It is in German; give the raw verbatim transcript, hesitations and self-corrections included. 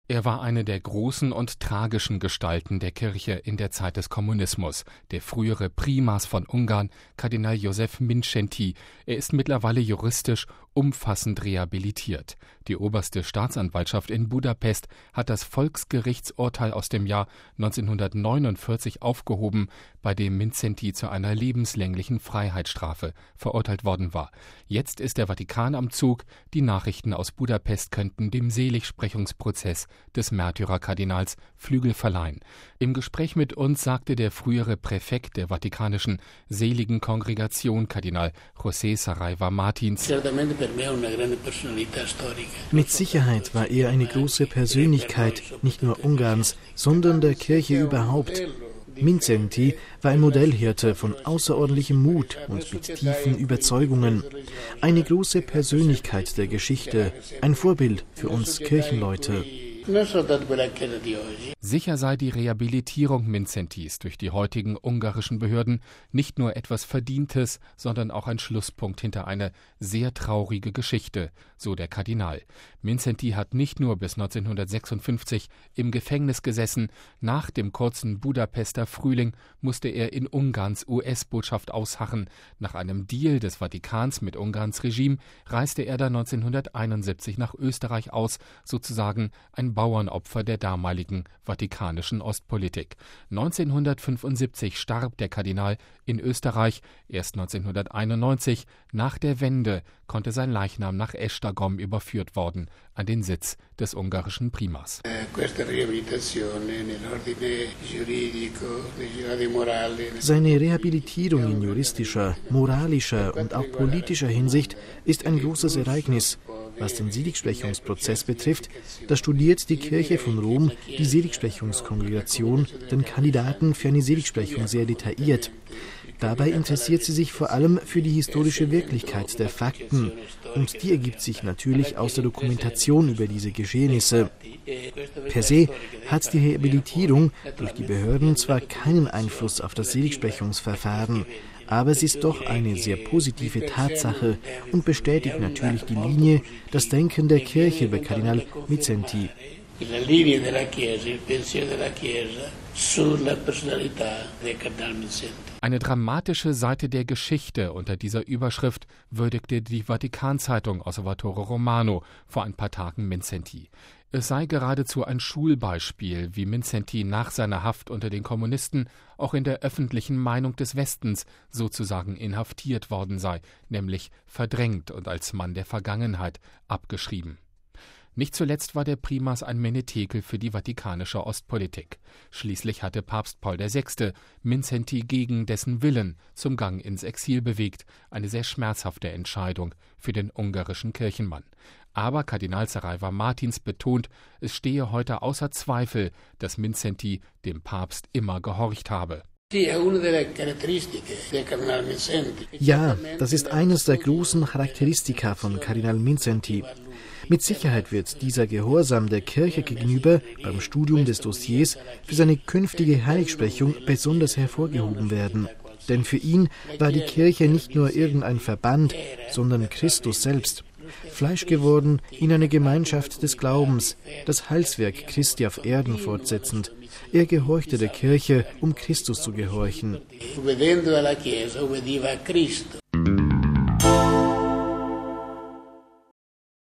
Er war eine der großen und tragischen Gestalten der Kirche in der Zeit des Kommunismus, der frühere Primas von Ungarn, Kardinal József Mindszenty. Er ist mittlerweile juristisch umfassend rehabilitiert. Die oberste Staatsanwaltschaft in Budapest hat das Volksgerichtsurteil aus dem Jahr neunzehnhundertneunundvierzig aufgehoben, bei dem Mindszenty zu einer lebenslänglichen Freiheitsstrafe verurteilt worden war. Jetzt ist der Vatikan am Zug. Die Nachrichten aus Budapest könnten dem Seligsprechungsprozess des Märtyrerkardinals Flügel verleihen. Im Gespräch mit uns sagte der frühere Präfekt der Vatikanischen Seligen Kongregation, Kardinal José Saraiva Martins: Mit Sicherheit war er eine große Persönlichkeit, nicht nur Ungarns, sondern der Kirche überhaupt. Mindszenty war ein Modellhirte von außerordentlichem Mut und mit tiefen Überzeugungen. Eine große Persönlichkeit der Geschichte, ein Vorbild für uns Kirchenleute. Sicher sei die Rehabilitierung Mindszentys durch die heutigen ungarischen Behörden nicht nur etwas Verdientes, sondern auch ein Schlusspunkt hinter eine sehr traurige Geschichte, so der Kardinal. Mindszenty hat nicht nur bis neunzehnhundertsechsundfünfzig im Gefängnis gesessen. Nach dem kurzen Budapester Frühling musste er in Ungarns U S-Botschaft ausharren. Nach einem Deal des Vatikans mit Ungarns Regime reiste er dann neunzehnhunderteinundsiebzig nach Österreich aus, sozusagen ein Bauernopfer der damaligen vatikanischen Ostpolitik. neunzehnhundertfünfundsiebzig starb der Kardinal in Österreich. Erst neunzehnhunderteinundneunzig, nach der Wende, konnte sein Leichnam nach Esztergom überführt worden, an den Sitz des ungarischen Primas. Seine Rehabilitierung in juristischer, moralischer und auch politischer Hinsicht ist ein großes Ereignis. Was den Seligsprechungsprozess betrifft, da studiert die Kirche von Rom, die Seligsprechungskongregation, den Kandidaten für eine Seligsprechung sehr detailliert. Dabei interessiert sie sich vor allem für die historische Wirklichkeit der Fakten, und die ergibt sich natürlich aus der Dokumentation über diese Geschehnisse. Per se hat die Rehabilitierung durch die Behörden zwar keinen Einfluss auf das Seligsprechungsverfahren, aber es ist doch eine sehr positive Tatsache und bestätigt natürlich die Linie, das Denken der Kirche über Kardinal Mindszenty. Eine dramatische Seite der Geschichte unter dieser Überschrift würdigte die Vatikan-Zeitung Osservatore Romano vor ein paar Tagen Mindszenty. Es sei geradezu ein Schulbeispiel, wie Mindszenty nach seiner Haft unter den Kommunisten auch in der öffentlichen Meinung des Westens sozusagen inhaftiert worden sei, nämlich verdrängt und als Mann der Vergangenheit abgeschrieben. Nicht zuletzt war der Primas ein Menetekel für die vatikanische Ostpolitik. Schließlich hatte Papst Paul der Sechste Mindszenty gegen dessen Willen zum Gang ins Exil bewegt, eine sehr schmerzhafte Entscheidung für den ungarischen Kirchenmann. Aber Kardinal Saraiva Martins betont, es stehe heute außer Zweifel, dass Mindszenty dem Papst immer gehorcht habe. Ja, das ist eines der großen Charakteristika von Kardinal Mindszenty. Mit Sicherheit wird dieser Gehorsam der Kirche gegenüber beim Studium des Dossiers für seine künftige Heiligsprechung besonders hervorgehoben werden. Denn für ihn war die Kirche nicht nur irgendein Verband, sondern Christus selbst. Fleisch geworden, in eine Gemeinschaft des Glaubens, das Heilswerk Christi auf Erden fortsetzend. Er gehorchte der Kirche, um Christus zu gehorchen.